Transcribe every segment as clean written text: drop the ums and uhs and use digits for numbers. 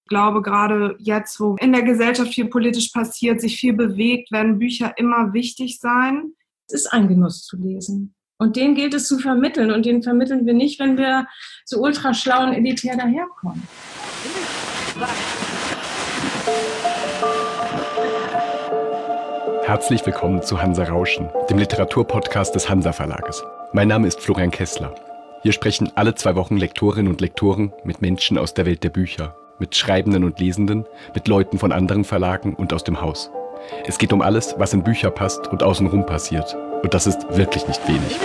Ich glaube, gerade jetzt, wo in der Gesellschaft viel politisch passiert, sich viel bewegt, werden Bücher immer wichtig sein. Es ist ein Genuss zu lesen. Und den gilt es zu vermitteln. Und den vermitteln wir nicht, wenn wir so ultra schlau und elitär daherkommen. Herzlich willkommen zu Hansa Rauschen, dem Literaturpodcast des Hansa Verlages. Mein Name ist Florian Kessler. Hier sprechen alle 2 Wochen Lektorinnen und Lektoren mit Menschen aus der Welt der Bücher, mit Schreibenden und Lesenden, mit Leuten von anderen Verlagen und aus dem Haus. Es geht um alles, was in Bücher passt und außenrum passiert. Und das ist wirklich nicht wenig.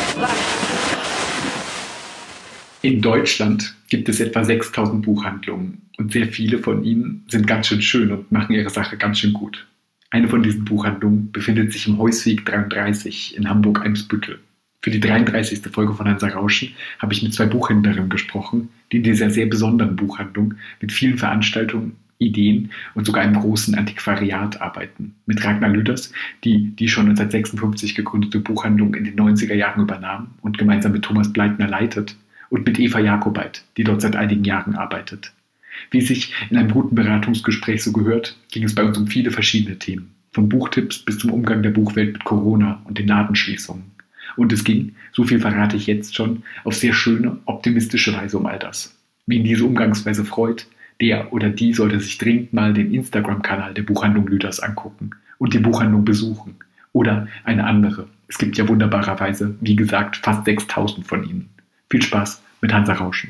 In Deutschland gibt es etwa 6000 Buchhandlungen und sehr viele von ihnen sind ganz schön schön und machen ihre Sache ganz schön gut. Eine von diesen Buchhandlungen befindet sich im Heusweg 33 in Hamburg-Eimsbüttel. Für die 33. Folge von Hansa Rauschen habe ich mit 2 Buchhändlerinnen gesprochen, die in dieser sehr besonderen Buchhandlung mit vielen Veranstaltungen, Ideen und sogar einem großen Antiquariat arbeiten. Mit Ragnar Lüders, die schon 1956 gegründete Buchhandlung in den 90er Jahren übernahm und gemeinsam mit Thomas Bleitner leitet, und mit Eva Jakobait, die dort seit einigen Jahren arbeitet. Wie es sich in einem guten Beratungsgespräch so gehört, ging es bei uns um viele verschiedene Themen. Von Buchtipps bis zum Umgang der Buchwelt mit Corona und den Ladenschließungen. Und es ging, so viel verrate ich jetzt schon, auf sehr schöne, optimistische Weise um all das. Wie ihn diese Umgangsweise freut, der oder die sollte sich dringend mal den Instagram-Kanal der Buchhandlung Lüders angucken und die Buchhandlung besuchen. Oder eine andere. Es gibt ja wunderbarerweise, wie gesagt, fast 6000 von ihnen. Viel Spaß mit Hansa Rauschen.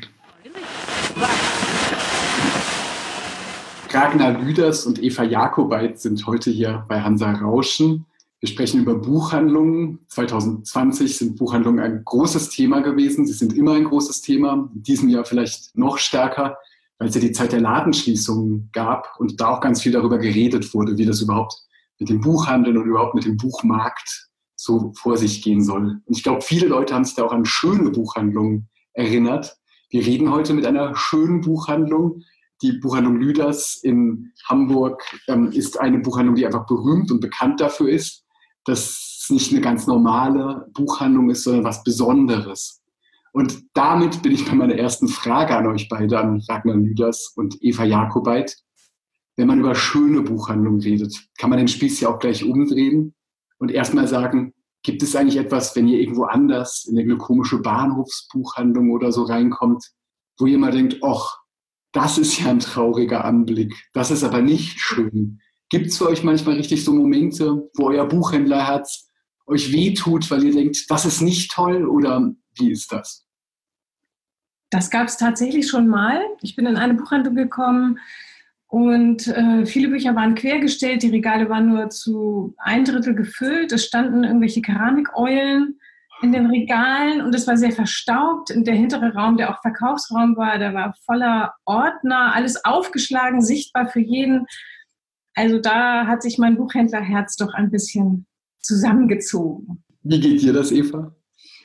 Ragnar Lüders und Eva Jakobait sind heute hier bei Hansa Rauschen. Wir sprechen über Buchhandlungen. 2020 sind Buchhandlungen ein großes Thema gewesen. Sie sind immer ein großes Thema. In diesem Jahr vielleicht noch stärker, weil es ja die Zeit der Ladenschließungen gab und da auch ganz viel darüber geredet wurde, wie das überhaupt mit dem Buchhandel und überhaupt mit dem Buchmarkt so vor sich gehen soll. Und ich glaube, viele Leute haben sich da auch an schöne Buchhandlungen erinnert. Wir reden heute mit einer schönen Buchhandlung. Die Buchhandlung Lüders in Hamburg ist eine Buchhandlung, die einfach berühmt und bekannt dafür ist, dass es nicht eine ganz normale Buchhandlung ist, sondern was Besonderes. Und damit bin ich bei meiner ersten Frage an euch beide, an Ragnar Lüders und Eva Jakobait. Wenn man über schöne Buchhandlungen redet, kann man den Spieß ja auch gleich umdrehen und erstmal sagen, gibt es eigentlich etwas, wenn ihr irgendwo anders in eine komische Bahnhofsbuchhandlung oder so reinkommt, wo ihr mal denkt, ach, das ist ja ein trauriger Anblick, das ist aber nicht schön. Gibt es für euch manchmal richtig so Momente, wo euer Buchhändlerherz euch wehtut, weil ihr denkt, das ist nicht toll, oder wie ist das? Das gab es tatsächlich schon mal. Ich bin in eine Buchhandlung gekommen und viele Bücher waren quergestellt, die Regale waren nur zu 1/3 gefüllt. Es standen irgendwelche Keramikeulen in den Regalen und es war sehr verstaubt. Und der hintere Raum, der auch Verkaufsraum war, der war voller Ordner, alles aufgeschlagen, sichtbar für jeden. Also da hat sich mein Buchhändlerherz doch ein bisschen zusammengezogen. Wie geht dir das, Eva?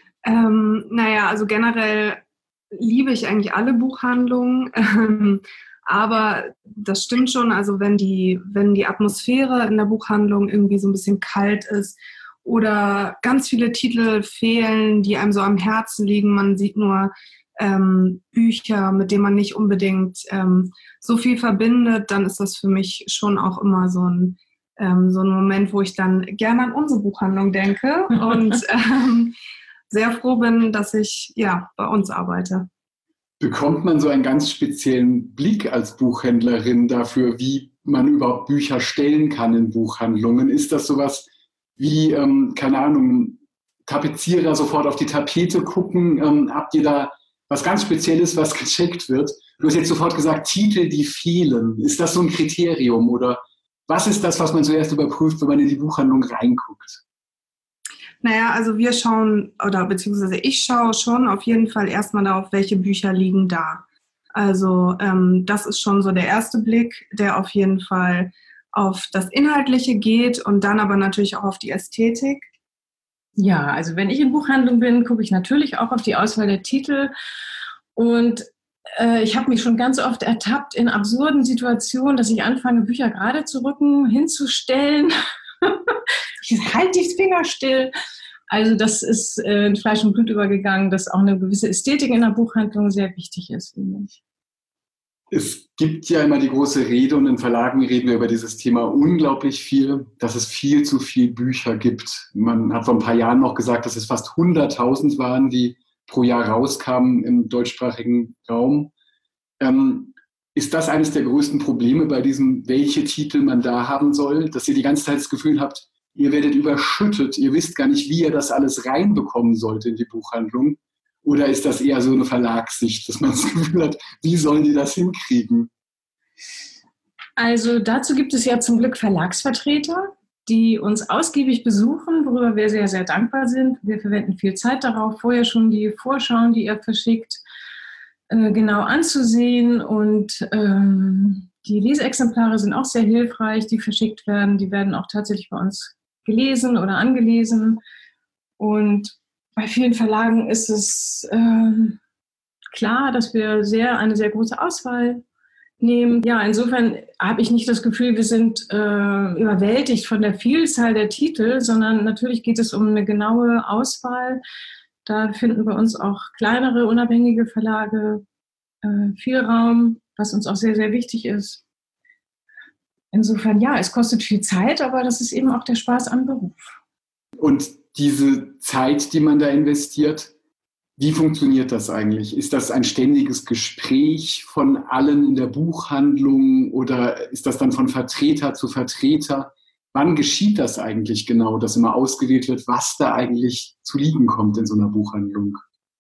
Also generell liebe ich eigentlich alle Buchhandlungen. Aber das stimmt schon, also wenn die Atmosphäre in der Buchhandlung irgendwie so ein bisschen kalt ist oder ganz viele Titel fehlen, die einem so am Herzen liegen, man sieht nur Bücher, mit denen man nicht unbedingt so viel verbindet, dann ist das für mich schon auch immer so ein Moment, wo ich dann gerne an unsere Buchhandlung denke und sehr froh bin, dass ich bei uns arbeite. Bekommt man so einen ganz speziellen Blick als Buchhändlerin dafür, wie man überhaupt Bücher stellen kann in Buchhandlungen? Ist das sowas wie, Tapezierer sofort auf die Tapete gucken? Habt ihr da was ganz Spezielles, was gecheckt wird? Du hast jetzt sofort gesagt, Titel, die fehlen. Ist das so ein Kriterium? Oder was ist das, was man zuerst überprüft, wenn man in die Buchhandlung reinguckt? Also wir schauen, beziehungsweise ich schaue schon auf jeden Fall erstmal darauf, welche Bücher liegen da. Also das ist schon so der erste Blick, der auf jeden Fall auf das Inhaltliche geht und dann aber natürlich auch auf die Ästhetik. Ja, also wenn ich in Buchhandlung bin, gucke ich natürlich auch auf die Auswahl der Titel und ich habe mich schon ganz oft ertappt in absurden Situationen, dass ich anfange, Bücher gerade zu rücken, hinzustellen. Halt die Finger still. Also das ist in Fleisch und Blut übergegangen, dass auch eine gewisse Ästhetik in der Buchhandlung sehr wichtig ist, finde ich. Es gibt ja immer die große Rede und in Verlagen reden wir über dieses Thema unglaublich viel, dass es viel zu viel Bücher gibt. Man hat vor ein paar Jahren noch gesagt, dass es fast 100.000 waren, die pro Jahr rauskamen im deutschsprachigen Raum. Ist das eines der größten Probleme bei diesem, welche Titel man da haben soll, dass ihr die ganze Zeit das Gefühl habt, ihr werdet überschüttet, ihr wisst gar nicht, wie ihr das alles reinbekommen sollt in die Buchhandlung? Oder ist das eher so eine Verlagssicht, dass man das Gefühl hat, wie sollen die das hinkriegen? Also dazu gibt es ja zum Glück Verlagsvertreter, die uns ausgiebig besuchen, worüber wir sehr, sehr dankbar sind. Wir verwenden viel Zeit darauf, vorher schon die Vorschauen, die ihr verschickt, genau anzusehen. Und die Leseexemplare sind auch sehr hilfreich, die verschickt werden. Die werden auch tatsächlich bei uns gelesen oder angelesen. Und bei vielen Verlagen ist es klar, dass wir eine sehr große Auswahl nehmen. Ja, insofern habe ich nicht das Gefühl, wir sind überwältigt von der Vielzahl der Titel, sondern natürlich geht es um eine genaue Auswahl. Da finden bei uns auch kleinere, unabhängige Verlage viel Raum, was uns auch sehr, sehr wichtig ist. Insofern, ja, es kostet viel Zeit, aber das ist eben auch der Spaß am Beruf. Und diese Zeit, die man da investiert, wie funktioniert das eigentlich? Ist das ein ständiges Gespräch von allen in der Buchhandlung oder ist das dann von Vertreter zu Vertreter? Wann geschieht das eigentlich genau, dass immer ausgewählt wird, was da eigentlich zu liegen kommt in so einer Buchhandlung?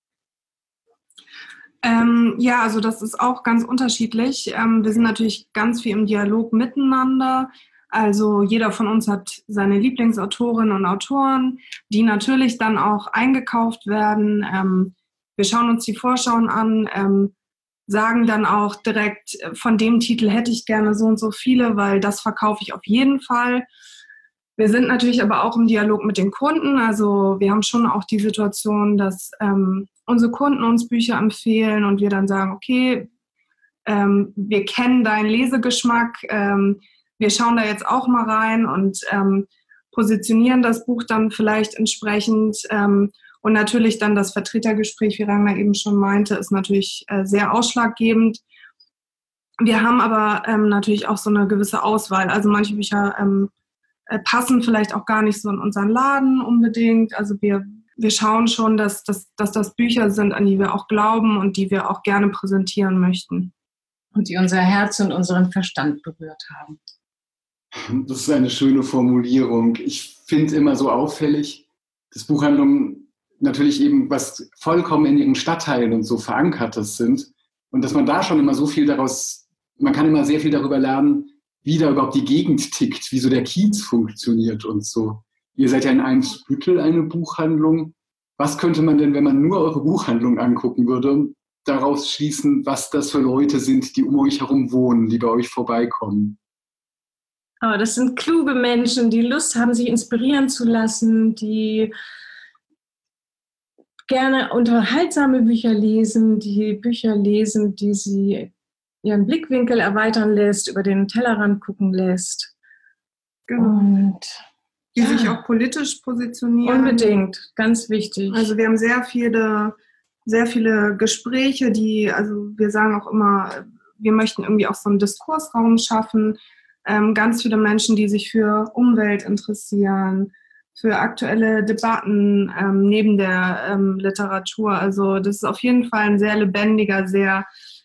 Ja, also das ist auch ganz unterschiedlich. Wir sind natürlich ganz viel im Dialog miteinander. Also jeder von uns hat seine Lieblingsautorinnen und Autoren, die natürlich dann auch eingekauft werden. Wir schauen uns die Vorschauen an, sagen dann auch direkt, von dem Titel hätte ich gerne so und so viele, weil das verkaufe ich auf jeden Fall. Wir sind natürlich aber auch im Dialog mit den Kunden. Also wir haben schon auch die Situation, dass unsere Kunden uns Bücher empfehlen und wir dann sagen, okay, wir kennen deinen Lesegeschmack, wir schauen da jetzt auch mal rein und positionieren das Buch dann vielleicht entsprechend. Und natürlich dann das Vertretergespräch, wie Ragnar eben schon meinte, ist natürlich sehr ausschlaggebend. Wir haben aber natürlich auch so eine gewisse Auswahl. Also manche Bücher passen vielleicht auch gar nicht so in unseren Laden unbedingt. Also wir schauen schon, dass das Bücher sind, an die wir auch glauben und die wir auch gerne präsentieren möchten. Und die unser Herz und unseren Verstand berührt haben. Das ist eine schöne Formulierung. Ich finde immer so auffällig, dass Buchhandlungen natürlich eben was vollkommen in ihren Stadtteilen und so Verankertes sind und dass man da schon immer so viel daraus, man kann immer sehr viel darüber lernen, wie da überhaupt die Gegend tickt, wie so der Kiez funktioniert und so. Ihr seid ja in Eimsbüttel eine Buchhandlung. Was könnte man denn, wenn man nur eure Buchhandlung angucken würde, daraus schließen, was das für Leute sind, die um euch herum wohnen, die bei euch vorbeikommen? Aber das sind kluge Menschen, die Lust haben, sich inspirieren zu lassen, die gerne unterhaltsame Bücher lesen, die Bücher lesen, die sie ihren Blickwinkel erweitern lässt, über den Tellerrand gucken lässt. Genau. Und die sich auch politisch positionieren. Unbedingt, ganz wichtig. Also wir haben sehr viele Gespräche, also wir sagen auch immer, wir möchten irgendwie auch so einen Diskursraum schaffen. Ganz viele Menschen, die sich für Umwelt interessieren, für aktuelle Debatten neben der Literatur. Also das ist auf jeden Fall ein sehr lebendiger, sehr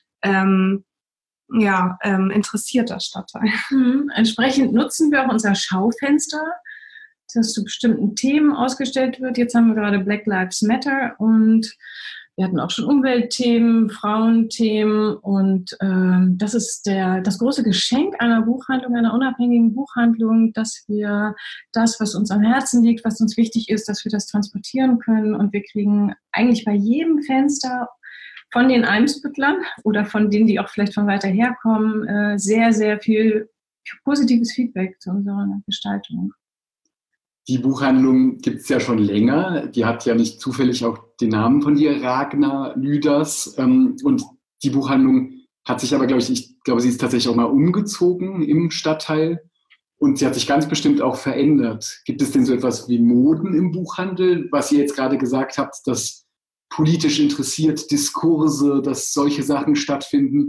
interessierter Stadtteil. Entsprechend nutzen wir auch unser Schaufenster, das zu bestimmten Themen ausgestellt wird. Jetzt haben wir gerade Black Lives Matter und wir hatten auch schon Umweltthemen, Frauenthemen und das ist das große Geschenk einer Buchhandlung, einer unabhängigen Buchhandlung, dass wir das, was uns am Herzen liegt, was uns wichtig ist, dass wir das transportieren können und wir kriegen eigentlich bei jedem Fenster von den Eimsbüttlern oder von denen, die auch vielleicht von weiter herkommen, sehr, sehr viel positives Feedback zu unserer Gestaltung. Die Buchhandlung gibt es ja schon länger. Die hat ja nicht zufällig auch den Namen von dir, Ragnar Lüders. Und die Buchhandlung hat sich aber, ich glaube, sie ist tatsächlich auch mal umgezogen im Stadtteil. Und sie hat sich ganz bestimmt auch verändert. Gibt es denn so etwas wie Moden im Buchhandel, was ihr jetzt gerade gesagt habt, dass politisch interessiert Diskurse, dass solche Sachen stattfinden?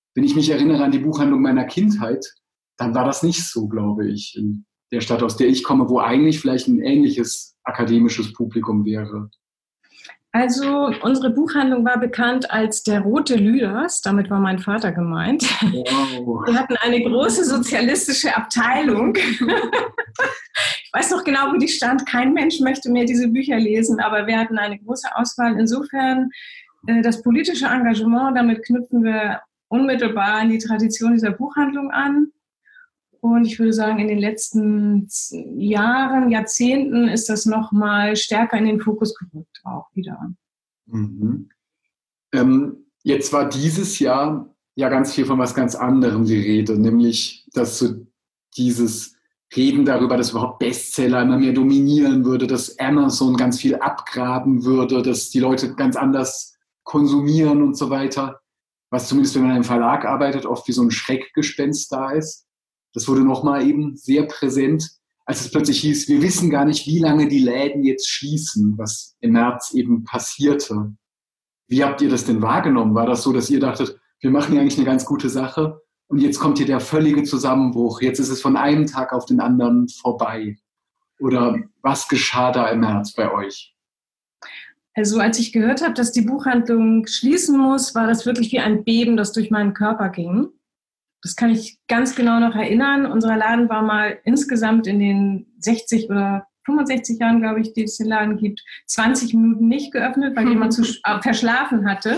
wenn ich mich erinnere an die Buchhandlung meiner Kindheit, dann war das nicht so, glaube ich, in der Stadt, aus der ich komme, wo eigentlich vielleicht ein ähnliches akademisches Publikum wäre. Also unsere Buchhandlung war bekannt als der Rote Lüders, damit war mein Vater gemeint. Wow. Wir hatten eine große sozialistische Abteilung. Ich weiß noch genau, wo die stand. Kein Mensch möchte mehr diese Bücher lesen, aber wir hatten eine große Auswahl. Insofern das politische Engagement, damit knüpfen wir unmittelbar an die Tradition dieser Buchhandlung an. Und ich würde sagen, in den letzten Jahren, Jahrzehnten ist das nochmal stärker in den Fokus gerückt auch wieder. Mhm. Jetzt war dieses Jahr ja ganz viel von was ganz anderem die Rede, nämlich, dass so dieses Reden darüber, dass überhaupt Bestseller immer mehr dominieren würde, dass Amazon ganz viel abgraben würde, dass die Leute ganz anders konsumieren und so weiter, was zumindest, wenn man in einem Verlag arbeitet, oft wie so ein Schreckgespenst da ist. Das wurde nochmal eben sehr präsent, als es plötzlich hieß, wir wissen gar nicht, wie lange die Läden jetzt schließen, was im März eben passierte. Wie habt ihr das denn wahrgenommen? War das so, dass ihr dachtet, wir machen ja eigentlich eine ganz gute Sache und jetzt kommt hier der völlige Zusammenbruch, jetzt ist es von einem Tag auf den anderen vorbei? Oder was geschah da im März bei euch? Also als ich gehört habe, dass die Buchhandlung schließen muss, war das wirklich wie ein Beben, das durch meinen Körper ging. Das kann ich ganz genau noch erinnern. Unser Laden war mal insgesamt in den 60 oder 65 Jahren, glaube ich, die es den Laden gibt, 20 Minuten nicht geöffnet, weil jemand verschlafen hatte.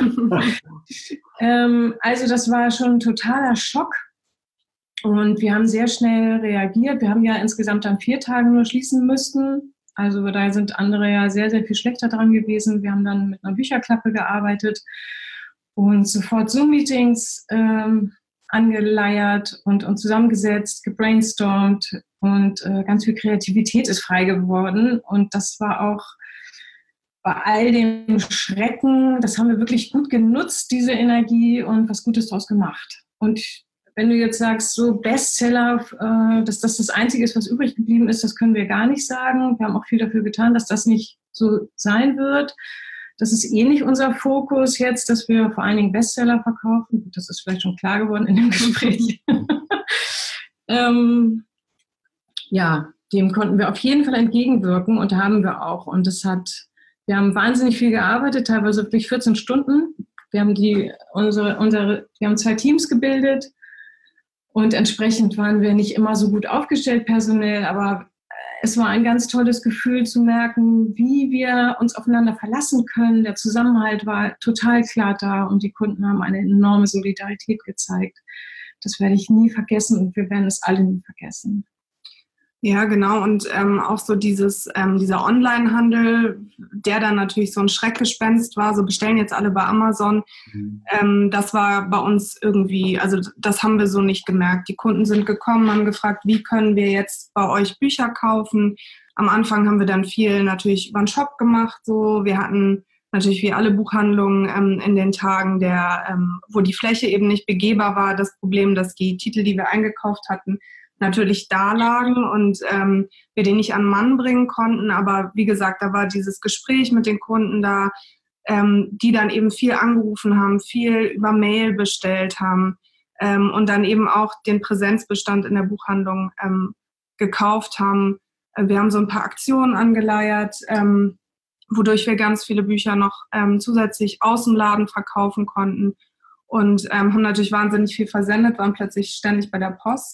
Also das war schon ein totaler Schock. Und wir haben sehr schnell reagiert. Wir haben ja insgesamt an 4 Tagen nur schließen müssen. Also da sind andere ja sehr, sehr viel schlechter dran gewesen. Wir haben dann mit einer Bücherklappe gearbeitet und sofort Zoom-Meetings angeleiert und zusammengesetzt, gebrainstormt und ganz viel Kreativität ist frei geworden. Und das war auch bei all dem Schrecken, das haben wir wirklich gut genutzt, diese Energie, und was Gutes daraus gemacht. Und wenn du jetzt sagst, so Bestseller, dass das das Einzige ist, was übrig geblieben ist, das können wir gar nicht sagen. Wir haben auch viel dafür getan, dass das nicht so sein wird. Das ist eh nicht unser Fokus jetzt, dass wir vor allen Dingen Bestseller verkaufen. Das ist vielleicht schon klar geworden in dem Gespräch. Ja, dem konnten wir auf jeden Fall entgegenwirken und haben wir auch. Und wir haben wahnsinnig viel gearbeitet, teilweise wirklich 14 Stunden. Wir haben wir haben 2 Teams gebildet und entsprechend waren wir nicht immer so gut aufgestellt personell, aber es war ein ganz tolles Gefühl zu merken, wie wir uns aufeinander verlassen können. Der Zusammenhalt war total klar da und die Kunden haben eine enorme Solidarität gezeigt. Das werde ich nie vergessen und wir werden es alle nie vergessen. Ja, genau. Und auch so dieser Online-Handel, der dann natürlich so ein Schreckgespenst war, so bestellen jetzt alle bei Amazon. Das war bei uns irgendwie, also das haben wir so nicht gemerkt. Die Kunden sind gekommen, haben gefragt, wie können wir jetzt bei euch Bücher kaufen? Am Anfang haben wir dann viel natürlich über den Shop gemacht. So, wir hatten natürlich wie alle Buchhandlungen in den Tagen, wo die Fläche eben nicht begehbar war, das Problem, dass die Titel, die wir eingekauft hatten, natürlich da lagen und wir den nicht an den Mann bringen konnten. Aber wie gesagt, da war dieses Gespräch mit den Kunden da, die dann eben viel angerufen haben, viel über Mail bestellt haben und dann eben auch den Präsenzbestand in der Buchhandlung gekauft haben. Wir haben so ein paar Aktionen angeleiert, wodurch wir ganz viele Bücher noch zusätzlich aus dem Laden verkaufen konnten. Und haben natürlich wahnsinnig viel versendet, waren plötzlich ständig bei der Post.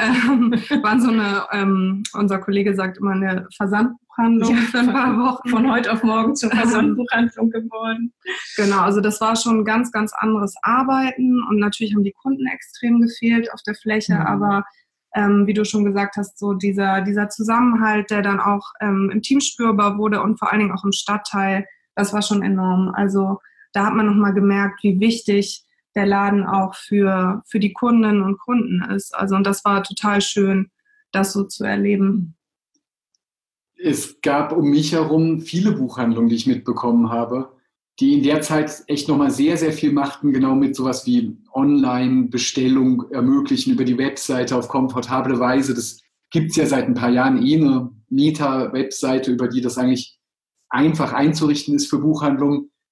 Waren so unser Kollege sagt immer, eine Versandbuchhandlung für ein paar Wochen. Von heute auf morgen zur Versandbuchhandlung geworden. Genau, also das war schon ein ganz, ganz anderes Arbeiten. Und natürlich haben die Kunden extrem gefehlt auf der Fläche. Aber wie du schon gesagt hast, so dieser Zusammenhalt, der dann auch im Team spürbar wurde und vor allen Dingen auch im Stadtteil, das war schon enorm. Also da hat man nochmal gemerkt, wie wichtig der Laden auch für die Kundinnen und Kunden ist. Also und das war total schön, das so zu erleben. Es gab um mich herum viele Buchhandlungen, die ich mitbekommen habe, die in der Zeit echt nochmal sehr, sehr viel machten, genau mit sowas wie Online-Bestellung ermöglichen über die Webseite auf komfortable Weise. Das gibt es ja seit ein paar Jahren eine Meta-Webseite, über die das eigentlich einfach einzurichten ist für Buchhandlungen.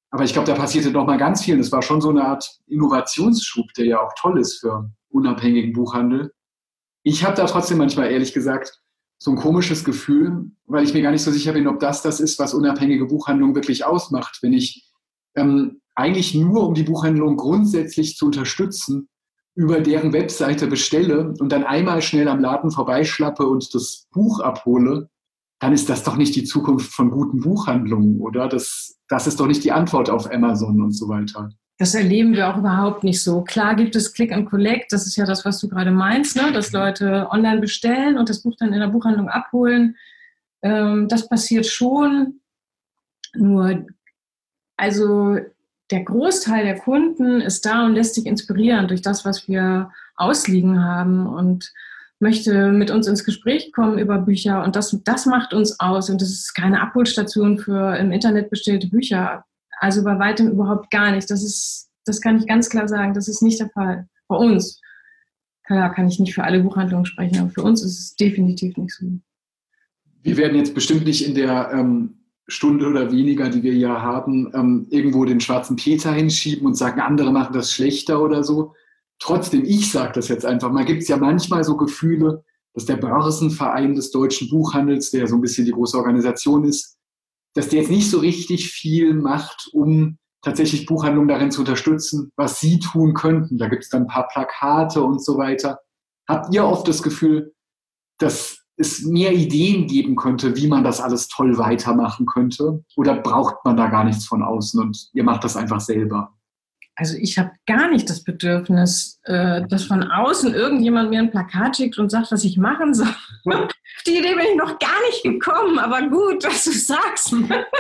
Aber ich glaube, da passierte noch mal ganz viel. Und es war schon so eine Art Innovationsschub, der ja auch toll ist für unabhängigen Buchhandel. Ich habe da trotzdem manchmal, ehrlich gesagt, so ein komisches Gefühl, weil ich mir gar nicht so sicher bin, ob das ist, was unabhängige Buchhandlung wirklich ausmacht. Wenn ich eigentlich nur, um die Buchhandlung grundsätzlich zu unterstützen, über deren Webseite bestelle und dann einmal schnell am Laden vorbeischlappe und das Buch abhole, dann ist das doch nicht die Zukunft von guten Buchhandlungen, oder? Das ist doch nicht die Antwort auf Amazon und so weiter. Das erleben wir auch überhaupt nicht so. Klar gibt es Click and Collect, das ist ja das, was du gerade meinst, ne? Dass Leute online bestellen und das Buch dann in der Buchhandlung abholen. Das passiert schon. Nur, also der Großteil der Kunden ist da und lässt sich inspirieren durch das, was wir ausliegen haben und möchte mit uns ins Gespräch kommen über Bücher. Und das macht uns aus. Und das ist keine Abholstation für im Internet bestellte Bücher. Also bei weitem überhaupt gar nicht. Das kann ich ganz klar sagen, das ist nicht der Fall. Bei uns. Klar, kann ich nicht für alle Buchhandlungen sprechen, aber für uns ist es definitiv nicht so. Wir werden jetzt bestimmt nicht in der Stunde oder weniger, die wir ja haben, irgendwo den schwarzen Peter hinschieben und sagen, andere machen das schlechter oder so. Trotzdem, ich sage das jetzt einfach mal, gibt es ja manchmal so Gefühle, dass der Börsenverein des deutschen Buchhandels, der so ein bisschen die große Organisation ist, dass der jetzt nicht so richtig viel macht, um tatsächlich Buchhandlungen darin zu unterstützen, was sie tun könnten. Da gibt es dann ein paar Plakate und so weiter. Habt ihr oft das Gefühl, dass es mehr Ideen geben könnte, wie man das alles toll weitermachen könnte? Oder braucht man da gar nichts von außen und ihr macht das einfach selber? Also ich habe gar nicht das Bedürfnis, dass von außen irgendjemand mir ein Plakat schickt und sagt, was ich machen soll. Auf die Idee bin ich noch gar nicht gekommen, aber gut, dass du sagst.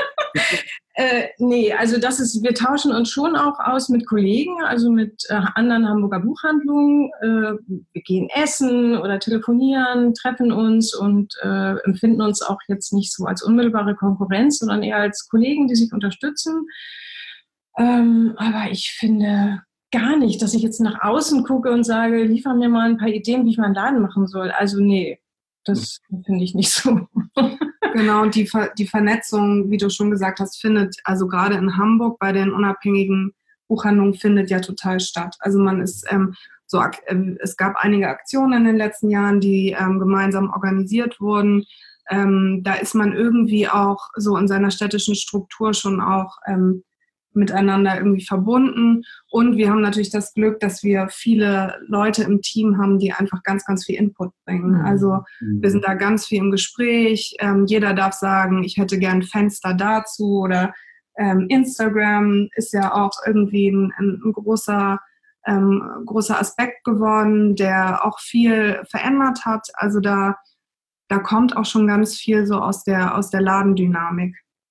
Nee, also wir tauschen uns schon auch aus mit Kollegen, also mit anderen Hamburger Buchhandlungen. Wir gehen essen oder telefonieren, treffen uns und empfinden uns auch jetzt nicht so als unmittelbare Konkurrenz, sondern eher als Kollegen, die sich unterstützen. Aber ich finde gar nicht, dass ich jetzt nach außen gucke und sage, liefer mir mal ein paar Ideen, wie ich meinen Laden machen soll. Also nee, das finde ich nicht so. Genau, und die Vernetzung, wie du schon gesagt hast, findet, also gerade in Hamburg bei den unabhängigen Buchhandlungen findet ja total statt. Also man ist es gab einige Aktionen in den letzten Jahren, die gemeinsam organisiert wurden. Da ist man irgendwie auch so in seiner städtischen Struktur schon auch miteinander irgendwie verbunden. Und wir haben natürlich das Glück, dass wir viele Leute im Team haben, die einfach ganz, ganz viel Input bringen. Also wir sind da ganz viel im Gespräch. Jeder darf sagen, ich hätte gern ein Fenster dazu. Oder Instagram ist ja auch irgendwie ein großer Aspekt geworden, der auch viel verändert hat. Also da kommt auch schon ganz viel so aus der Ladendynamik.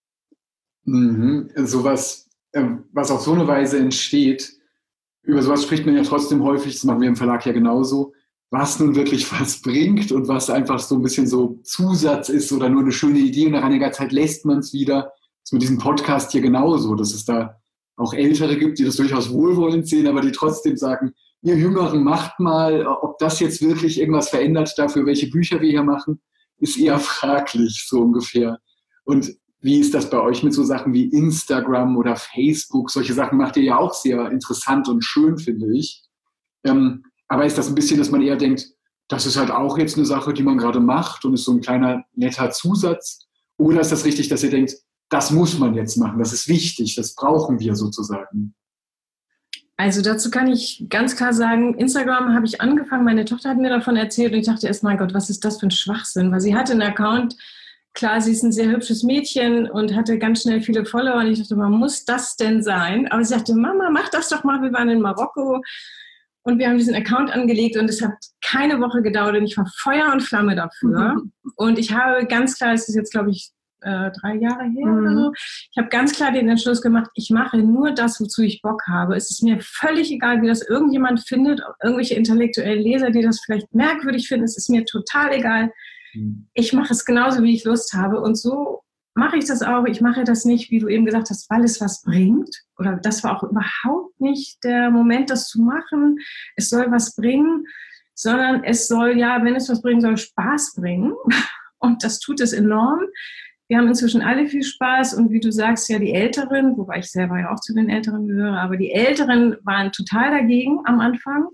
Sowas, was auf so eine Weise entsteht, über sowas spricht man ja trotzdem häufig, das machen wir im Verlag ja genauso, was nun wirklich was bringt und was einfach so ein bisschen so Zusatz ist oder nur eine schöne Idee und nach einiger Zeit lässt man es wieder. Das ist mit diesem Podcast hier genauso, dass es da auch Ältere gibt, die das durchaus wohlwollend sehen, aber die trotzdem sagen, ihr Jüngeren macht mal, ob das jetzt wirklich irgendwas verändert dafür, welche Bücher wir hier machen, ist eher fraglich, so ungefähr. Und wie ist das bei euch mit so Sachen wie Instagram oder Facebook? Solche Sachen macht ihr ja auch sehr interessant und schön, finde ich. Aber ist das ein bisschen, dass man eher denkt, das ist halt auch jetzt eine Sache, die man gerade macht und ist so ein kleiner, netter Zusatz? Oder ist das richtig, dass ihr denkt, das muss man jetzt machen, das ist wichtig, das brauchen wir sozusagen? Also dazu kann ich ganz klar sagen, Instagram habe ich angefangen, meine Tochter hat mir davon erzählt und ich dachte erst, mein Gott, was ist das für ein Schwachsinn? Weil sie hatte einen Account. Klar, sie ist ein sehr hübsches Mädchen und hatte ganz schnell viele Follower. Und ich dachte, man muss das denn sein? Aber sie sagte, Mama, mach das doch mal. Wir waren in Marokko und wir haben diesen Account angelegt und es hat keine Woche gedauert und ich war Feuer und Flamme dafür. Und ich habe ganz klar, es ist jetzt, glaube ich, 3 Jahre her oder so, ich habe ganz klar den Entschluss gemacht, ich mache nur das, wozu ich Bock habe. Es ist mir völlig egal, wie das irgendjemand findet, irgendwelche intellektuellen Leser, die das vielleicht merkwürdig finden. Es ist mir total egal. Ich mache es genauso, wie ich Lust habe. Und so mache ich das auch. Ich mache das nicht, wie du eben gesagt hast, weil es was bringt. Oder das war auch überhaupt nicht der Moment, das zu machen. Es soll was bringen, sondern es soll, ja, wenn es was bringen soll, Spaß bringen. Und das tut es enorm. Wir haben inzwischen alle viel Spaß und wie du sagst, ja die Älteren, wobei ich selber ja auch zu den Älteren gehöre, aber die Älteren waren total dagegen am Anfang.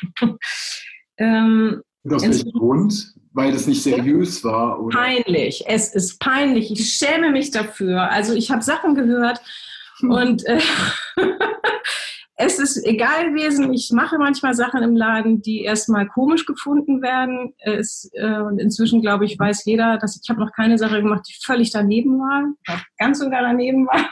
Und aus welchem Grund? Weil das nicht seriös war? Oder? Peinlich. Es ist peinlich. Ich schäme mich dafür. Also ich habe Sachen gehört und es ist egal gewesen. Ich mache manchmal Sachen im Laden, die erstmal komisch gefunden werden. Und inzwischen, glaube ich, weiß jeder, dass ich habe noch keine Sache gemacht, die völlig daneben war. Ganz und gar daneben war.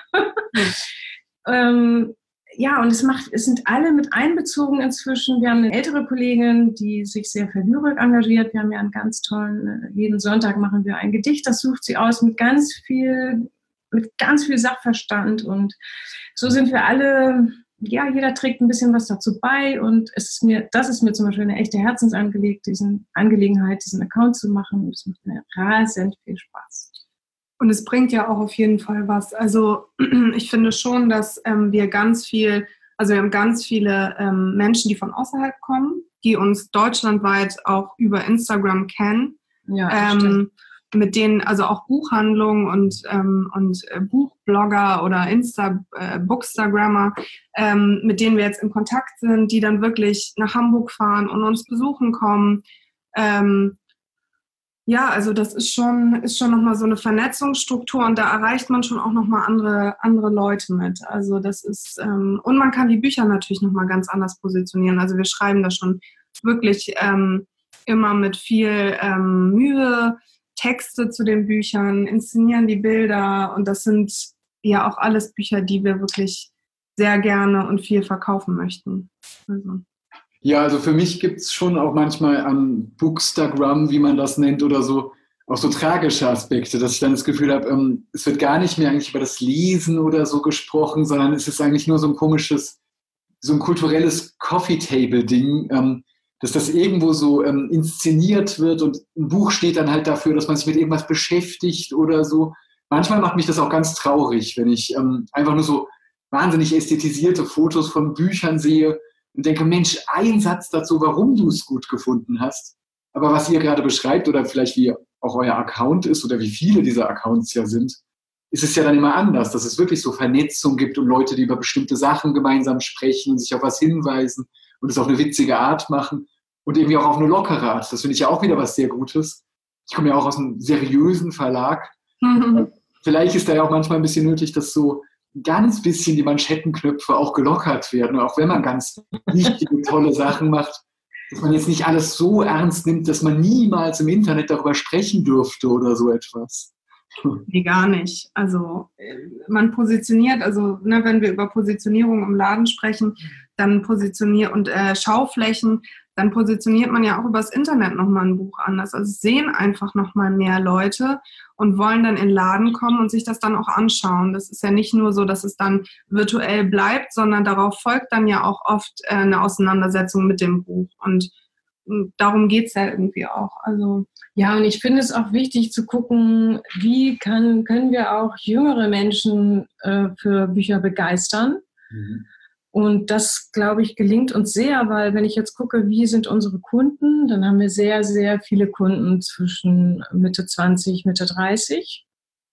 Ja, und es sind alle mit einbezogen inzwischen. Wir haben eine ältere Kollegin, die sich sehr für Lyrik engagiert. Wir haben ja einen ganz tollen, jeden Sonntag machen wir ein Gedicht, das sucht sie aus mit ganz viel Sachverstand. Und so sind wir alle, ja, jeder trägt ein bisschen was dazu bei. Und das ist mir zum Beispiel eine echte Herzensangelegenheit, diesen Account zu machen. Und es macht mir rasend viel Spaß. Und es bringt ja auch auf jeden Fall was. Also ich finde schon, dass wir haben ganz viele Menschen, die von außerhalb kommen, die uns deutschlandweit auch über Instagram kennen, Ja, mit denen, also auch Buchhandlungen und Buchblogger oder Bookstagrammer, mit denen wir jetzt in Kontakt sind, die dann wirklich nach Hamburg fahren und uns besuchen kommen. Ja, also das ist schon nochmal so eine Vernetzungsstruktur und da erreicht man schon auch nochmal andere Leute mit. Also das ist, und man kann die Bücher natürlich nochmal ganz anders positionieren. Also wir schreiben das schon wirklich immer mit viel Mühe, Texte zu den Büchern, inszenieren die Bilder und das sind ja auch alles Bücher, die wir wirklich sehr gerne und viel verkaufen möchten. Also. Ja, also für mich gibt es schon auch manchmal an Bookstagram, wie man das nennt, oder so, auch so tragische Aspekte, dass ich dann das Gefühl habe, es wird gar nicht mehr eigentlich über das Lesen oder so gesprochen, sondern es ist eigentlich nur so ein kulturelles Coffee-Table-Ding, dass das irgendwo so inszeniert wird und ein Buch steht dann halt dafür, dass man sich mit irgendwas beschäftigt oder so. Manchmal macht mich das auch ganz traurig, wenn ich einfach nur so wahnsinnig ästhetisierte Fotos von Büchern sehe, und denke, Mensch, ein Satz dazu, warum du es gut gefunden hast. Aber was ihr gerade beschreibt oder vielleicht wie auch euer Account ist oder wie viele dieser Accounts ja sind, ist es ja dann immer anders, dass es wirklich so Vernetzung gibt und Leute, die über bestimmte Sachen gemeinsam sprechen und sich auf was hinweisen und es auf eine witzige Art machen und irgendwie auch auf eine lockere Art. Das finde ich ja auch wieder was sehr Gutes. Ich komme ja auch aus einem seriösen Verlag. Vielleicht ist da ja auch manchmal ein bisschen nötig, dass so ganz bisschen die Manschettenknöpfe auch gelockert werden, auch wenn man ganz wichtige, tolle Sachen macht, dass man jetzt nicht alles so ernst nimmt, dass man niemals im Internet darüber sprechen dürfte oder so etwas. Nee, gar nicht. Also man positioniert, wenn wir über Positionierung im Laden sprechen, dann Schauflächen, dann positioniert man ja auch übers Internet nochmal ein Buch anders. Also sehen einfach nochmal mehr Leute und wollen dann in den Laden kommen und sich das dann auch anschauen. Das ist ja nicht nur so, dass es dann virtuell bleibt, sondern darauf folgt dann ja auch oft eine Auseinandersetzung mit dem Buch. Und darum geht es ja irgendwie auch. Also ja, und ich finde es auch wichtig zu gucken, wie können wir auch jüngere Menschen für Bücher begeistern. Mhm. Und das, glaube ich, gelingt uns sehr, weil wenn ich jetzt gucke, wie sind unsere Kunden, dann haben wir sehr, sehr viele Kunden zwischen Mitte 20, Mitte 30.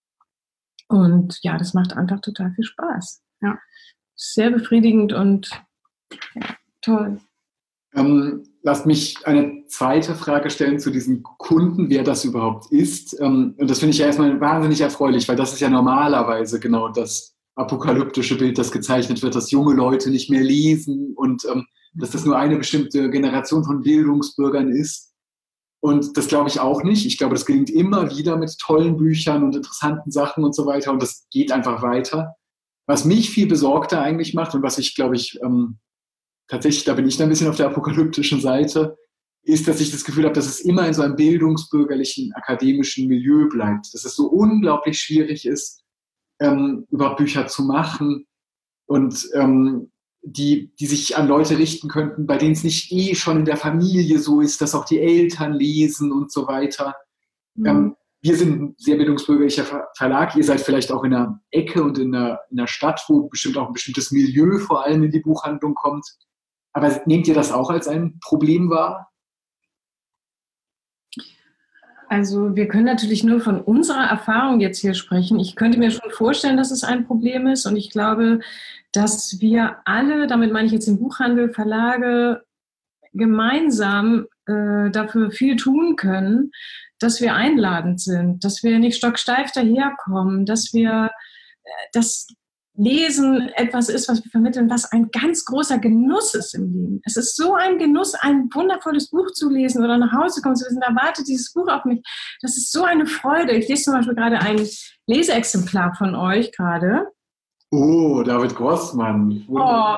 Und ja, das macht einfach total viel Spaß. Ja, sehr befriedigend und ja, toll. Lasst mich eine zweite Frage stellen zu diesen Kunden, wer das überhaupt ist. Und das finde ich ja erstmal wahnsinnig erfreulich, weil das ist ja normalerweise genau das apokalyptische Bild, das gezeichnet wird, dass junge Leute nicht mehr lesen und dass das nur eine bestimmte Generation von Bildungsbürgern ist. Und das glaube ich auch nicht. Ich glaube, das gelingt immer wieder mit tollen Büchern und interessanten Sachen und so weiter. Und das geht einfach weiter. Was mich viel besorgter eigentlich macht und was ich, glaube ich, tatsächlich, da bin ich dann ein bisschen auf der apokalyptischen Seite, ist, dass ich das Gefühl habe, dass es immer in so einem bildungsbürgerlichen, akademischen Milieu bleibt. Dass es so unglaublich schwierig ist, überhaupt Bücher zu machen und die sich an Leute richten könnten, bei denen es nicht schon in der Familie so ist, dass auch die Eltern lesen und so weiter. Mhm. Wir sind ein sehr bildungsbürgerlicher Verlag. Ihr seid vielleicht auch in einer Ecke und in einer Stadt, wo bestimmt auch ein bestimmtes Milieu vor allem in die Buchhandlung kommt. Aber nehmt ihr das auch als ein Problem wahr? Also wir können natürlich nur von unserer Erfahrung jetzt hier sprechen. Ich könnte mir schon vorstellen, dass es ein Problem ist und ich glaube, dass wir alle, damit meine ich jetzt den Buchhandel, Verlage, gemeinsam dafür viel tun können, dass wir einladend sind, dass wir nicht stocksteif daherkommen, dass wir das Lesen etwas ist, was wir vermitteln, was ein ganz großer Genuss ist im Leben. Es ist so ein Genuss, ein wundervolles Buch zu lesen oder nach Hause kommen zu wissen, da wartet dieses Buch auf mich. Das ist so eine Freude. Ich lese zum Beispiel gerade ein Leseexemplar von euch gerade. Oh, David Grossmann. Oh,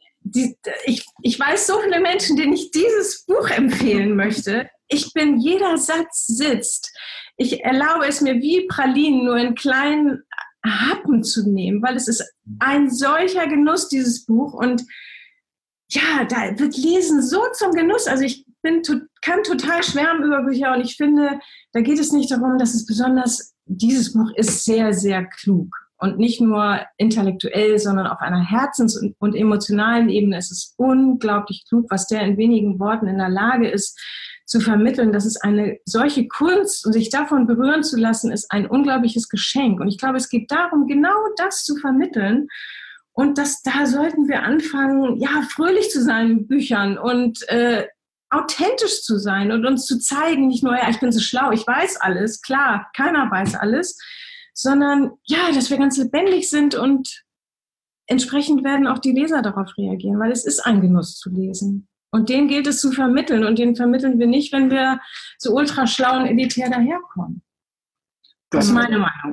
ich weiß so viele Menschen, denen ich dieses Buch empfehlen möchte. Jeder Satz sitzt. Ich erlaube es mir wie Pralinen nur in kleinen Happen zu nehmen, weil es ist ein solcher Genuss, dieses Buch. Und ja, da wird Lesen so zum Genuss. Also ich kann total schwärmen über Bücher und ich finde, da geht es nicht darum, dass es besonders, dieses Buch ist sehr, sehr klug. Und nicht nur intellektuell, sondern auf einer Herzens- und emotionalen Ebene ist es unglaublich klug, was der in wenigen Worten in der Lage ist, zu vermitteln. Das ist eine solche Kunst und sich davon berühren zu lassen, ist ein unglaubliches Geschenk. Und ich glaube, es geht darum, genau das zu vermitteln. Und da sollten wir anfangen, ja, fröhlich zu sein mit Büchern und authentisch zu sein und uns zu zeigen, nicht nur, ja, ich bin so schlau, ich weiß alles, klar, keiner weiß alles, sondern ja, dass wir ganz lebendig sind und entsprechend werden auch die Leser darauf reagieren, weil es ist ein Genuss zu lesen. Und den gilt es zu vermitteln. Und den vermitteln wir nicht, wenn wir so ultra schlau und elitär daherkommen. Das ist meine Meinung.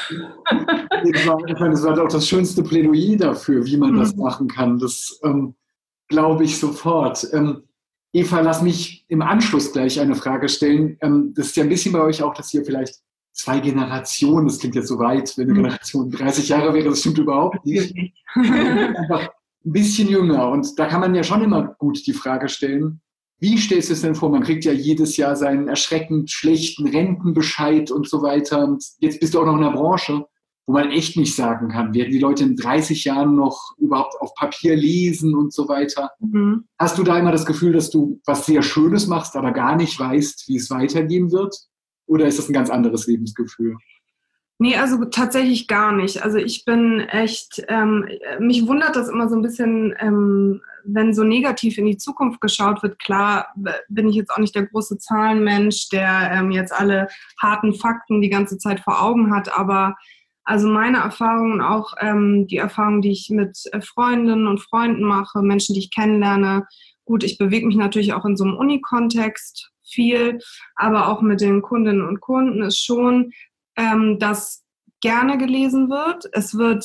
Das war auch das schönste Plädoyer dafür, wie man das machen kann. Das glaube ich sofort. Eva, lass mich im Anschluss gleich eine Frage stellen. Das ist ja ein bisschen bei euch auch, dass ihr vielleicht 2 Generationen, das klingt jetzt so weit, wenn eine Generation 30 Jahre wäre, das stimmt überhaupt nicht. Einfach ein bisschen jünger. Und da kann man ja schon immer gut die Frage stellen, wie stellst du es denn vor? Man kriegt ja jedes Jahr seinen erschreckend schlechten Rentenbescheid und so weiter. Und jetzt bist du auch noch in einer Branche, wo man echt nicht sagen kann, werden die Leute in 30 Jahren noch überhaupt auf Papier lesen und so weiter. Hast du da immer das Gefühl, dass du was sehr Schönes machst, aber gar nicht weißt, wie es weitergehen wird? Oder ist das ein ganz anderes Lebensgefühl? Nee, also tatsächlich gar nicht. Also ich bin echt, mich wundert das immer so ein bisschen, wenn so negativ in die Zukunft geschaut wird. Klar bin ich jetzt auch nicht der große Zahlenmensch, der jetzt alle harten Fakten die ganze Zeit vor Augen hat, aber also meine Erfahrungen, auch die Erfahrungen, die ich mit Freundinnen und Freunden mache, Menschen, die ich kennenlerne. Gut, ich bewege mich natürlich auch in so einem Uni-Kontext viel, aber auch mit den Kundinnen und Kunden ist schon, dass gerne gelesen wird. Es wird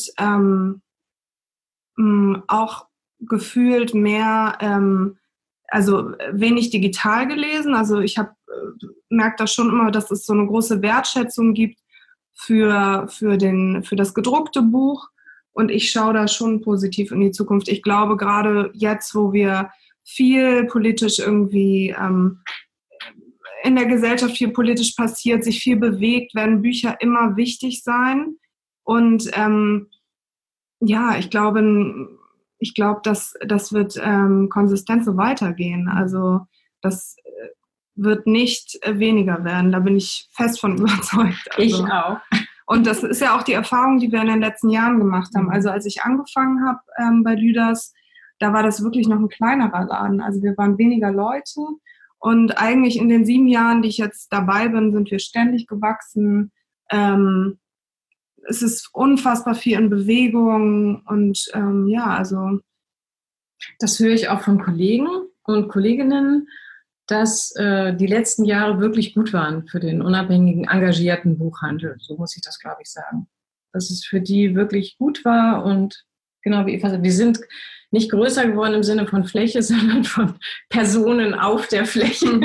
auch gefühlt mehr, also wenig digital gelesen. Also ich merke da schon immer, dass es so eine große Wertschätzung gibt für das gedruckte Buch. Und ich schaue da schon positiv in die Zukunft. Ich glaube, gerade jetzt, wo wir viel politisch irgendwie in der Gesellschaft viel politisch passiert, sich viel bewegt, werden Bücher immer wichtig sein. Und ja, ich glaube, das wird konsistent so weitergehen. Also das wird nicht weniger werden. Da bin ich fest von überzeugt. Also. Ich auch. Und das ist ja auch die Erfahrung, die wir in den letzten Jahren gemacht haben. Also als ich angefangen habe bei Lüders, da war das wirklich noch ein kleinerer Laden. Also wir waren weniger Leute. Und eigentlich in den 7 Jahren, die ich jetzt dabei bin, sind wir ständig gewachsen. Es ist unfassbar viel in Bewegung und ja, also. Das höre ich auch von Kollegen und Kolleginnen, dass die letzten Jahre wirklich gut waren für den unabhängigen, engagierten Buchhandel. So muss ich das, glaube ich, sagen. Dass es für die wirklich gut war und genau wie Eva sagt, wir sind nicht größer geworden im Sinne von Fläche, sondern von Personen auf der Fläche.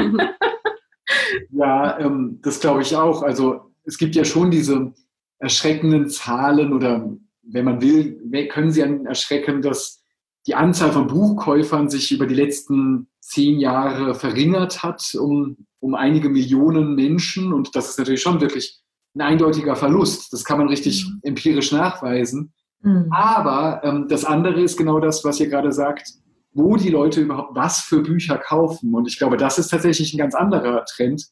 Ja, das glaube ich auch. Also es gibt ja schon diese erschreckenden Zahlen oder wenn man will, können sie einen erschrecken, dass die Anzahl von Buchkäufern sich über die letzten 10 Jahre verringert hat um einige Millionen Menschen. Und das ist natürlich schon wirklich ein eindeutiger Verlust. Das kann man richtig empirisch nachweisen. Aber das andere ist genau das, was ihr gerade sagt, wo die Leute überhaupt was für Bücher kaufen. Und ich glaube, das ist tatsächlich ein ganz anderer Trend.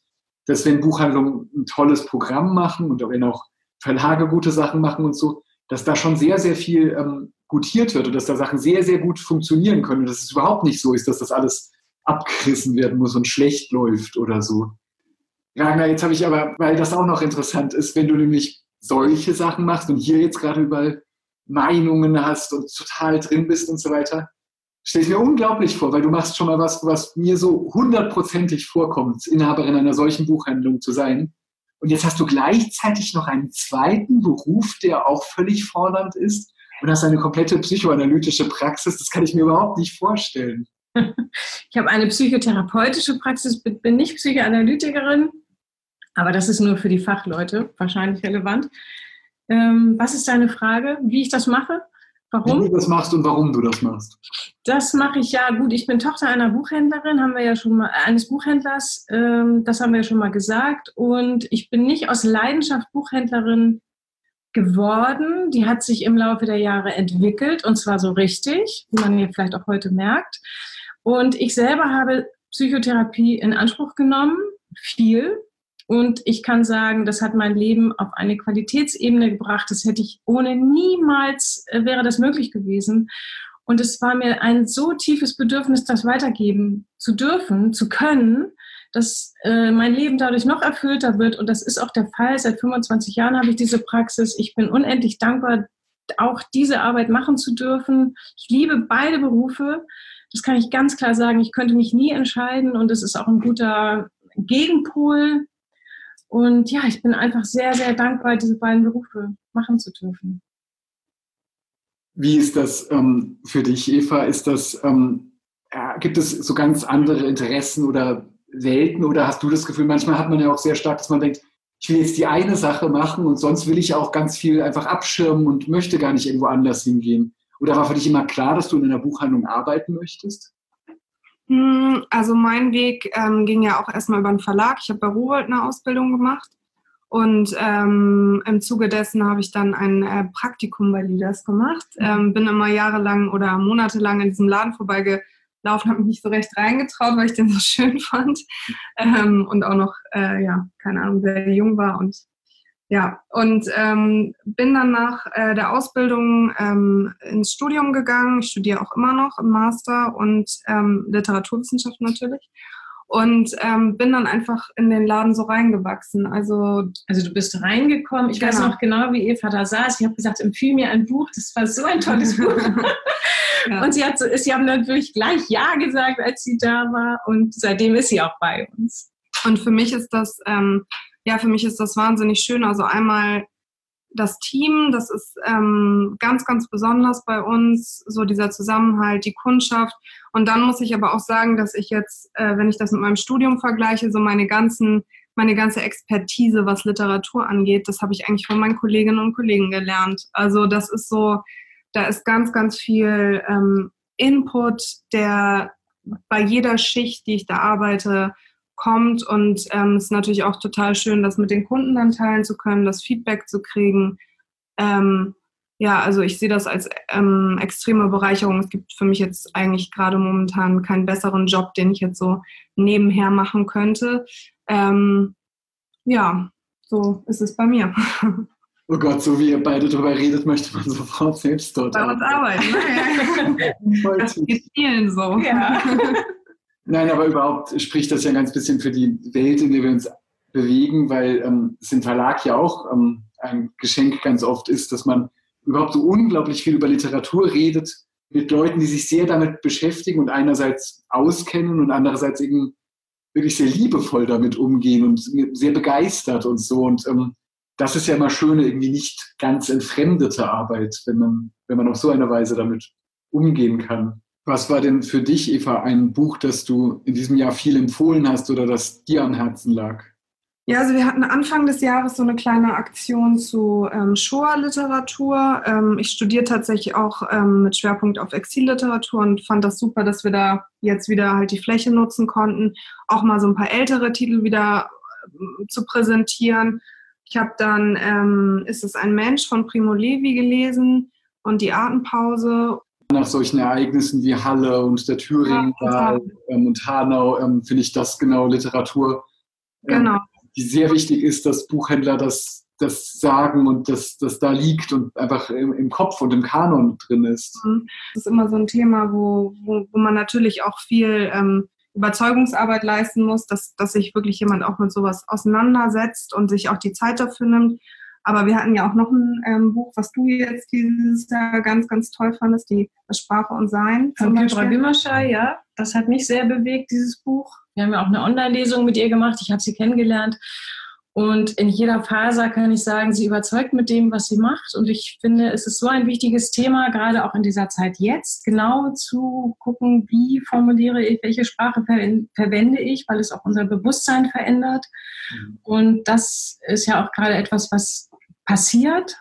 dass wenn Buchhandlungen ein tolles Programm machen und wenn auch Verlage gute Sachen machen und so, dass da schon sehr, sehr viel gutiert wird und dass da Sachen sehr, sehr gut funktionieren können und dass es überhaupt nicht so ist, dass das alles abgerissen werden muss und schlecht läuft oder so. Ragnar, jetzt habe ich aber, weil das auch noch interessant ist, wenn du nämlich solche Sachen machst und hier jetzt gerade überall Meinungen hast und total drin bist und so weiter, stelle ich mir unglaublich vor, weil du machst schon mal was mir so 100%ig vorkommt, Inhaberin einer solchen Buchhandlung zu sein. Und jetzt hast du gleichzeitig noch einen zweiten Beruf, der auch völlig fordernd ist und hast eine komplette psychoanalytische Praxis. Das kann ich mir überhaupt nicht vorstellen. Ich habe eine psychotherapeutische Praxis, bin nicht Psychoanalytikerin, aber das ist nur für die Fachleute wahrscheinlich relevant. Was ist deine Frage, wie ich das mache? Warum? Wie du das machst und warum du das machst. Das mache ich ja gut. Ich bin Tochter einer Buchhändlerin, haben wir ja schon mal, eines Buchhändlers, das haben wir ja schon mal gesagt. Und ich bin nicht aus Leidenschaft Buchhändlerin geworden. Die hat sich im Laufe der Jahre entwickelt und zwar so richtig, wie man ja vielleicht auch heute merkt. Und ich selber habe Psychotherapie in Anspruch genommen, viel. Und ich kann sagen, das hat mein Leben auf eine Qualitätsebene gebracht. Das hätte ich niemals wäre das möglich gewesen. Und es war mir ein so tiefes Bedürfnis, das weitergeben zu dürfen, zu können, dass mein Leben dadurch noch erfüllter wird. Und das ist auch der Fall. Seit 25 Jahren habe ich diese Praxis. Ich bin unendlich dankbar, auch diese Arbeit machen zu dürfen. Ich liebe beide Berufe. Das kann ich ganz klar sagen. Ich könnte mich nie entscheiden. Und es ist auch ein guter Gegenpol. Und ja, ich bin einfach sehr, sehr dankbar, diese beiden Berufe machen zu dürfen. Wie ist das für dich, Eva? Gibt es so ganz andere Interessen oder Welten? Oder hast du das Gefühl, manchmal hat man ja auch sehr stark, dass man denkt, ich will jetzt die eine Sache machen und sonst will ich auch ganz viel einfach abschirmen und möchte gar nicht irgendwo anders hingehen. Oder war für dich immer klar, dass du in einer Buchhandlung arbeiten möchtest? Also mein Weg ging ja auch erstmal über einen Verlag. Ich habe bei Rowohlt eine Ausbildung gemacht und im Zuge dessen habe ich dann ein Praktikum bei Leaders gemacht. Bin immer jahrelang oder monatelang in diesem Laden vorbeigelaufen, habe mich nicht so recht reingetraut, weil ich den so schön fand und auch noch, keine Ahnung, sehr jung war und ja, und bin dann nach der Ausbildung ins Studium gegangen. Ich studiere auch immer noch im Master und Literaturwissenschaft natürlich. Und bin dann einfach in den Laden so reingewachsen. Also du bist reingekommen. Ich weiß noch genau, wie Eva da saß. Ich habe gesagt, empfiehl mir ein Buch. Das war so ein tolles Buch. Ja. Und sie haben natürlich gleich Ja gesagt, als sie da war. Und seitdem ist sie auch bei uns. Und für mich ist das wahnsinnig schön. Also einmal das Team, das ist ganz, ganz besonders bei uns, so dieser Zusammenhalt, die Kundschaft. Und dann muss ich aber auch sagen, dass ich jetzt, wenn ich das mit meinem Studium vergleiche, so meine ganze Expertise, was Literatur angeht, das habe ich eigentlich von meinen Kolleginnen und Kollegen gelernt. Also das ist so, da ist ganz, ganz viel Input, der bei jeder Schicht, die ich da arbeite, kommt und es ist natürlich auch total schön, das mit den Kunden dann teilen zu können, das Feedback zu kriegen. Also ich sehe das als extreme Bereicherung. Es gibt für mich jetzt eigentlich gerade momentan keinen besseren Job, den ich jetzt so nebenher machen könnte. So ist es bei mir. Oh Gott, so wie ihr beide darüber redet, möchte man sofort selbst dort bei uns arbeiten. Ne? Das geht vielen so. Ja. Nein, aber überhaupt spricht das ja ein ganz bisschen für die Welt, in der wir uns bewegen, weil es im Verlag ja auch ein Geschenk ganz oft ist, dass man überhaupt so unglaublich viel über Literatur redet mit Leuten, die sich sehr damit beschäftigen und einerseits auskennen und andererseits eben wirklich sehr liebevoll damit umgehen und sehr begeistert und so. Und das ist ja immer schöne, irgendwie nicht ganz entfremdete Arbeit, wenn man auf so eine Weise damit umgehen kann. Was war denn für dich, Eva, ein Buch, das du in diesem Jahr viel empfohlen hast oder das dir am Herzen lag? Ja, also wir hatten Anfang des Jahres so eine kleine Aktion zu Shoah-Literatur. Ich studiere tatsächlich auch mit Schwerpunkt auf Exilliteratur und fand das super, dass wir da jetzt wieder halt die Fläche nutzen konnten, auch mal so ein paar ältere Titel wieder zu präsentieren. Ich habe dann Ist es ein Mensch von Primo Levi gelesen und Die Atempause. Nach solchen Ereignissen wie Halle und der Thüringen und Hanau finde ich das genau Literatur. Genau. wie sehr wichtig ist, dass Buchhändler das sagen und das da liegt und einfach im Kopf und im Kanon drin ist. Das ist immer so ein Thema, wo man natürlich auch viel Überzeugungsarbeit leisten muss, dass sich wirklich jemand auch mit sowas auseinandersetzt und sich auch die Zeit dafür nimmt. Aber wir hatten ja auch noch ein Buch, was du jetzt dieses Jahr ganz, ganz toll fandest, das Sprache und Sein. Von Petra Wimmerschei, ja. Das hat mich sehr bewegt, dieses Buch. Wir haben ja auch eine Online-Lesung mit ihr gemacht. Ich habe sie kennengelernt. Und in jeder Faser kann ich sagen, sie überzeugt mit dem, was sie macht. Und ich finde, es ist so ein wichtiges Thema, gerade auch in dieser Zeit jetzt, genau zu gucken, wie formuliere ich, welche Sprache verwende ich, weil es auch unser Bewusstsein verändert. Und das ist ja auch gerade etwas, was passiert.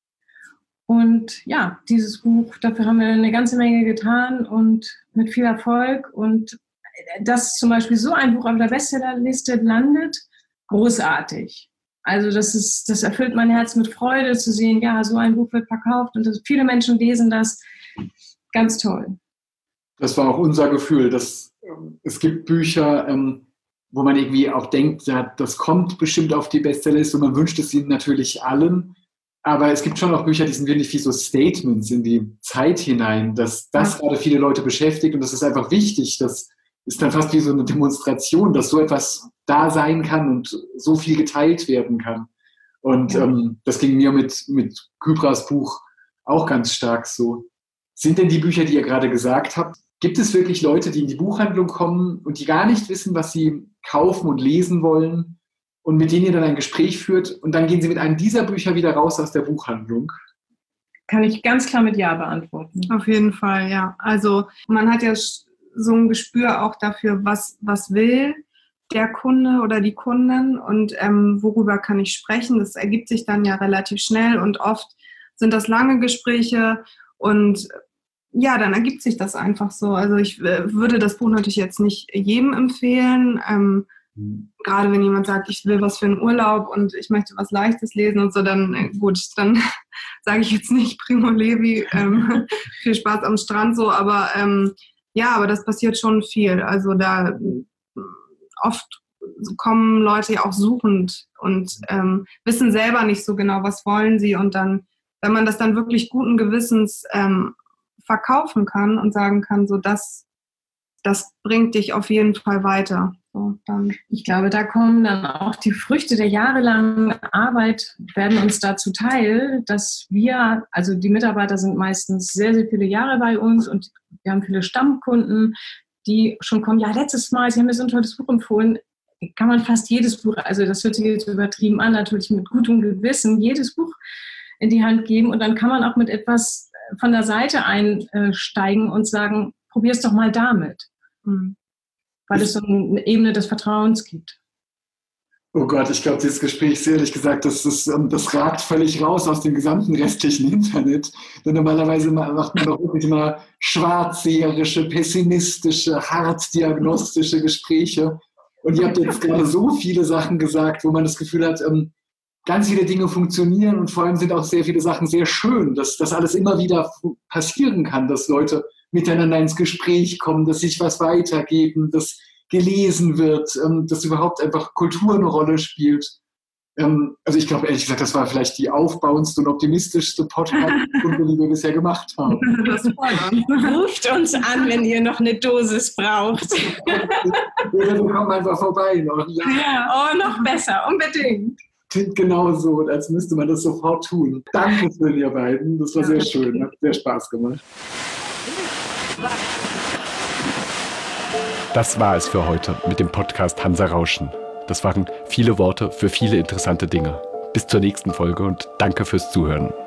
Und ja, dieses Buch, dafür haben wir eine ganze Menge getan und mit viel Erfolg. Und dass zum Beispiel so ein Buch auf der Bestsellerliste landet, großartig. Also das erfüllt mein Herz mit Freude zu sehen, ja, so ein Buch wird verkauft und viele Menschen lesen das. Ganz toll. Das war auch unser Gefühl, dass es gibt Bücher, wo man irgendwie auch denkt, ja, das kommt bestimmt auf die Bestsellerliste und man wünscht es ihnen natürlich allen. Aber es gibt schon auch Bücher, die sind wirklich wie so Statements in die Zeit hinein, dass das gerade viele Leute beschäftigt und das ist einfach wichtig. Das ist dann fast wie so eine Demonstration, dass so etwas da sein kann und so viel geteilt werden kann. Und das ging mir mit Kybras Buch auch ganz stark so. Sind denn die Bücher, die ihr gerade gesagt habt, gibt es wirklich Leute, die in die Buchhandlung kommen und die gar nicht wissen, was sie kaufen und lesen wollen und mit denen ihr dann ein Gespräch führt und dann gehen sie mit einem dieser Bücher wieder raus aus der Buchhandlung? Kann ich ganz klar mit Ja beantworten. Auf jeden Fall, ja. Also man hat ja so ein Gespür auch dafür, was will der Kunde oder die Kundin und worüber kann ich sprechen. Das ergibt sich dann ja relativ schnell und oft sind das lange Gespräche und ja, dann ergibt sich das einfach so. Also ich würde das Buch natürlich jetzt nicht jedem empfehlen, gerade wenn jemand sagt, ich will was für einen Urlaub und ich möchte was Leichtes lesen und so, dann gut, dann sage ich jetzt nicht Primo Levi, viel Spaß am Strand so, aber ja, aber das passiert schon viel. Also da oft kommen Leute ja auch suchend und wissen selber nicht so genau, was wollen sie. Und dann, wenn man das dann wirklich guten Gewissens verkaufen kann und sagen kann, so das bringt dich auf jeden Fall weiter. So, dann. Ich glaube, da kommen dann auch die Früchte der jahrelangen Arbeit, werden uns dazu teil, dass wir, also die Mitarbeiter sind meistens sehr, sehr viele Jahre bei uns und wir haben viele Stammkunden, die schon kommen, ja, letztes Mal, Sie haben mir so ein tolles Buch empfohlen, kann man fast jedes Buch, also das hört sich jetzt übertrieben an, natürlich mit gutem Gewissen, jedes Buch in die Hand geben und dann kann man auch mit etwas von der Seite einsteigen und sagen, probier es doch mal damit. Weil es so eine Ebene des Vertrauens gibt. Oh Gott, ich glaube, dieses Gespräch, ehrlich gesagt, das ragt völlig raus aus dem gesamten restlichen Internet. Denn normalerweise macht man doch wirklich immer schwarzseherische, pessimistische, hart diagnostische Gespräche. Und ihr habt jetzt gerade so viele Sachen gesagt, wo man das Gefühl hat, ganz viele Dinge funktionieren und vor allem sind auch sehr viele Sachen sehr schön, dass das alles immer wieder passieren kann, dass Leute miteinander ins Gespräch kommen, dass sich was weitergeben, dass gelesen wird, dass überhaupt einfach Kultur eine Rolle spielt. Also ich glaube, ehrlich gesagt, das war vielleicht die aufbauendste und optimistischste Podcast-Runde, die wir bisher gemacht haben. Ruft uns an, wenn ihr noch eine Dosis braucht. Oder wir kommen einfach vorbei noch. Ja, oh, noch besser, unbedingt. Klingt genauso, als müsste man das sofort tun. Danke schön, ihr beiden. Das war sehr schön, hat sehr Spaß gemacht. Das war es für heute mit dem Podcast Hansa Rauschen. Das waren viele Worte für viele interessante Dinge. Bis zur nächsten Folge und danke fürs Zuhören.